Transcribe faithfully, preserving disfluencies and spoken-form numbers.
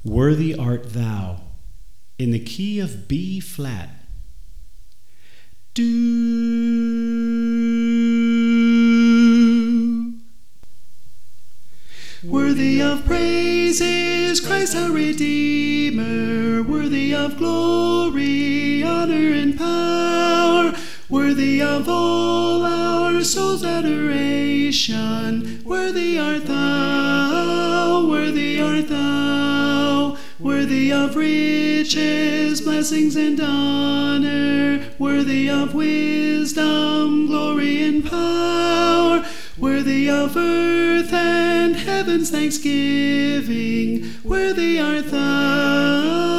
Worthy art thou, in the key of B flat. Do. Worthy of praise is Christ our Redeemer, worthy of glory, honor, and power, worthy of all our soul's adoration. Worthy art thou, worthy art thou, worthy of riches, blessings, and honor, worthy of wisdom, glory, and power, worthy of earth and heaven's thanksgiving. Worthy art thou.